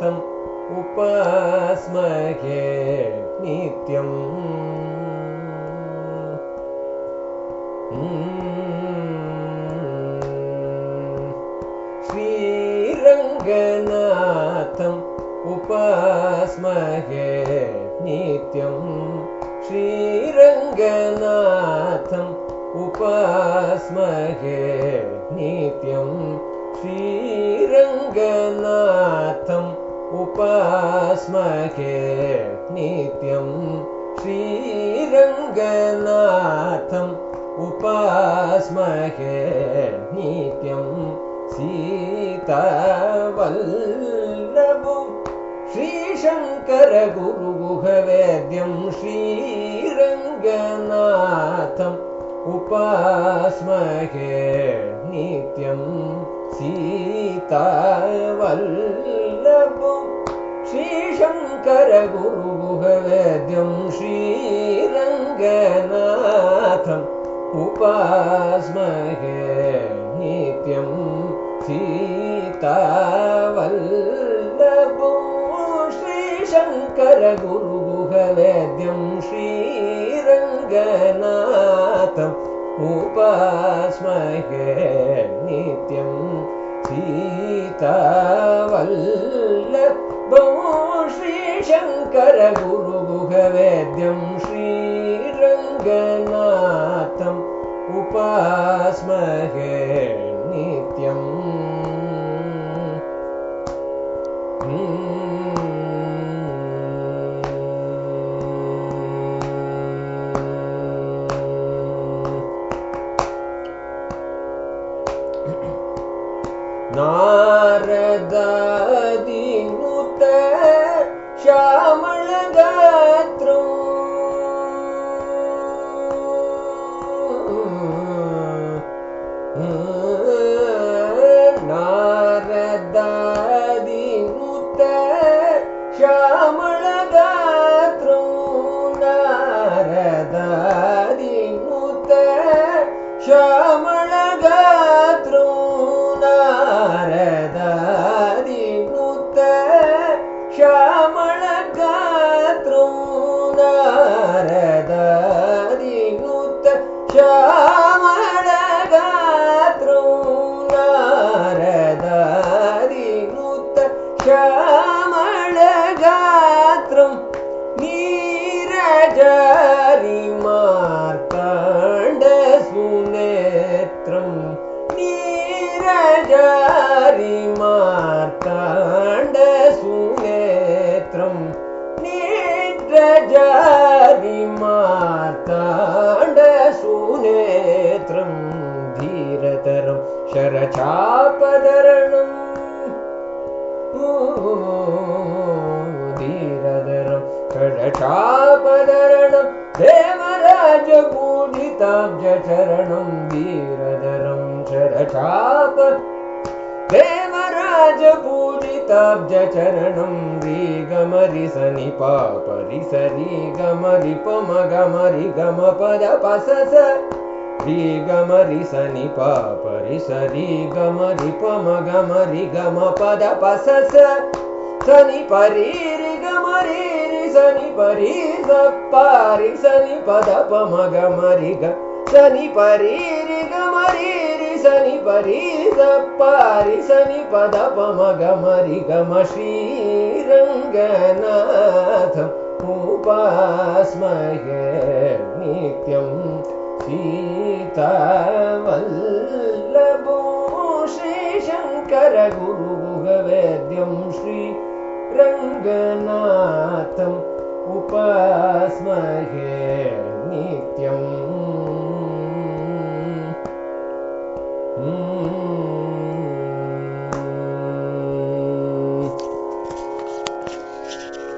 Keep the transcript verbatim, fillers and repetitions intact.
रङ्गनाथम् उपास्महे नित्यम् श्रीरङ्गनाथम् उपास्महे नित्यम् श्रीरङ्गनाथम् उपास्महे नित्यम् श्रीरङ्गनाथम् उपास्महे नित्यम् श्रीरङ्गनाथम् उपास्महे नित्यम् सीतावल्लभं श्रीशङ्करगुरुगुहवेद्यं श्रीरङ्गनाथम् उपास्महे नित्यं सीतावल्लभं श्रीशङ्करगुरुगुहवेद्यं श्रीरङ्गनाथम् उपास्महे नित्यं सीतावल्लभं श्रीशङ्करगुरुगुहवेद्यं श्रीरङ्गनाथम् उपास्महे नित्यं सीतावल्लभं श्रीशङ्करगुरुगुहवेद्यं श्रीरङ्गनाथम् उपास्महे नित्यम् नारदादिनुत श्यामळगात्रं नारदादिनुत श्यामळगात्रं नारदादिनुत श्यामळगात्रं नारदादिनुत श्यामळगात्रं नारदादिनुत श्यामळगात्रं नारदादिनुत श्यामळगात्रं नीरजारिमार्ताण्डसुनेत्रं नीरजारिमार्ताण्डसुनेत्रं नीरजारिमार्ताण्डसुनेत्रं धीरतरं शरचापधरणं धीरतरं शरचापधरणं देवराजपूजिताब्जचरणं धीरतरं शरचाप देवराजपूजिताब्जचरणं री सनि पाप रि सरि गम रि पम गम रि गम पद पसस रि गम रि सनि पाप रि सरि गम रि पम गम रि गम पद पसस सनि परि रि गम रि रि सनि परि सप्प रि सनि पद पम गम रि ग सनि परि रि गम रि रि सनि परि सप्प रि सनि पद पम गम रि गम श्रीरङ्गनाथम् उपास्महे नित्यं सीतावल्लभं श्रीशङ्करगुरुगुहवेद्यं श्रीरङ्गनाथम् उपास्महे